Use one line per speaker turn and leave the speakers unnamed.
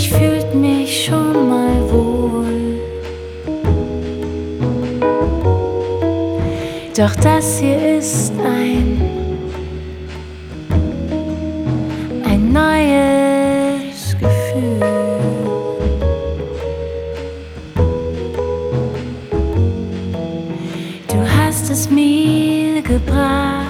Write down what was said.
Ich fühlt mich schon mal wohl. Doch das hier ist ein neues Gefühl. Du hast es mir gebracht.